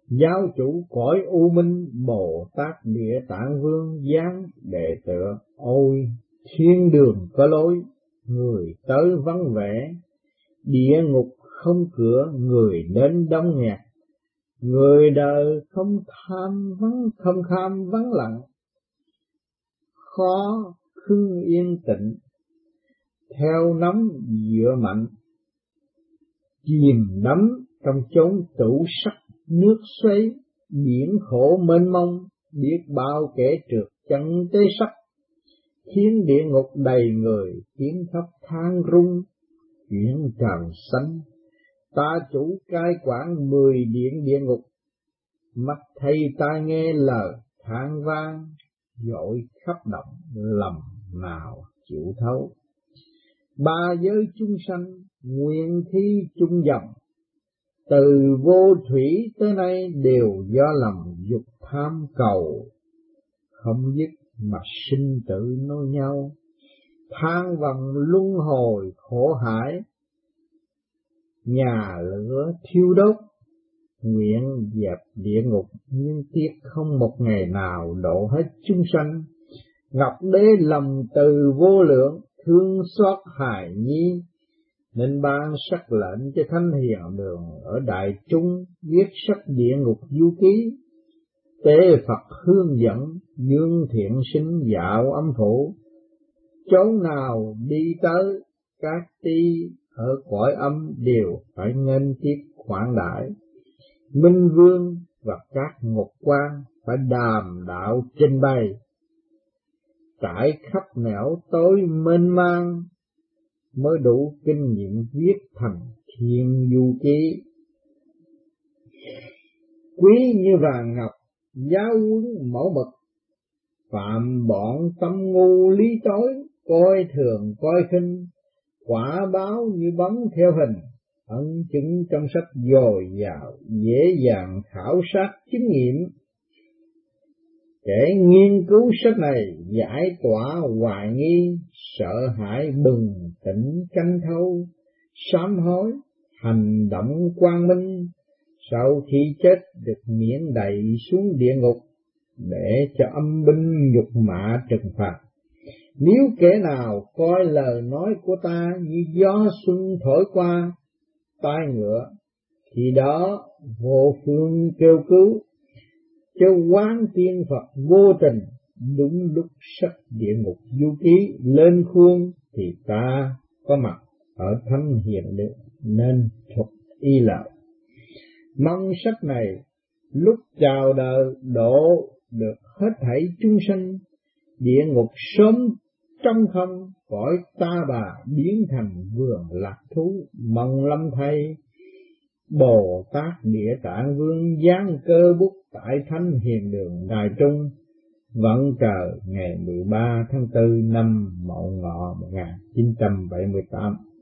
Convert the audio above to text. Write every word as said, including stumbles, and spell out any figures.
Giáo chủ cõi u minh Bồ Tát Địa Tạng Vương giáng đệ tựa. Ôi thiên đường có lối, người tới vắng vẻ, địa ngục không cửa, người đến đông nghẹt. Người đời không tham vắng không tham vắng lặng, khó khưng yên tĩnh. Theo nắm dựa mạnh, chìm đắm trong chốn tủ sắc nước xoáy. Biển khổ mênh mông, biết bao kẻ trượt chân tới sắc. Khiến địa ngục đầy người, tiếng khóc than rung. Chuyện trần sanh, ta chủ cai quản mười điện địa ngục. Mắt thấy tai nghe lời than vang, dội khắp động lầm nào chịu thấu. Ba giới chúng sanh, nguyện thi chung dòng. Từ vô thủy tới nay đều do lòng dục tham cầu, không dứt mà sinh tử nối nhau. Than vòng luân hồi khổ hải, nhà lửa thiêu đốt. Nguyện dẹp địa ngục, nhưng tiếc không một ngày nào độ hết chúng sanh. Ngọc Đế lòng từ vô lượng, thương xót hài nhi, nên ban sắc lệnh cho Thánh Hiền Đường ở đại trung viết sách địa ngục du ký. Tế Phật hướng dẫn, dương thiện sinh dạo âm phủ. Chốn nào đi tới, các ti ở cõi âm đều phải nghênh tiếp khoản đãi. Minh vương và các ngục quan phải đàm đạo trình bày, trải khắp nẻo tối mênh mang, mới đủ kinh nghiệm viết thành Thiên Du Ký. Quý như vàng ngọc, giáo huấn mẫu mực, phạm bọn tâm ngu lý tối, coi thường coi khinh, quả báo như bóng theo hình. Ấn chứng trong sách dồi dào, dễ dàng khảo sát chứng nghiệm. Kẻ nghiên cứu sách này giải tỏa hoài nghi, sợ hãi bừng tỉnh canh thâu, sám hối hành động quang minh. Sau khi chết được miễn đày xuống địa ngục, để cho âm binh nhục mạ trừng phạt. Nếu kẻ nào coi lời nói của ta như gió xuân thổi qua tai ngựa, thì đó vô phương kêu cứu. Cho quán tiên Phật vô tình, đúng lúc sách địa ngục du ký lên khuôn, thì ta có mặt ở Thánh Hiền Đường nên thuộc y lợi. Mong sách này lúc chào đời độ được hết thảy chúng sanh. Địa ngục sớm trong không, cõi ta bà biến thành vườn lạc thú. Mong lâm thay Bồ Tát Địa Tạng Vương giáng cơ bút tại Thánh Hiền Đường Đài Trung, vận trời ngày mười ba tháng tư năm Mậu Ngọ một nghìn chín trăm bảy mươi tám.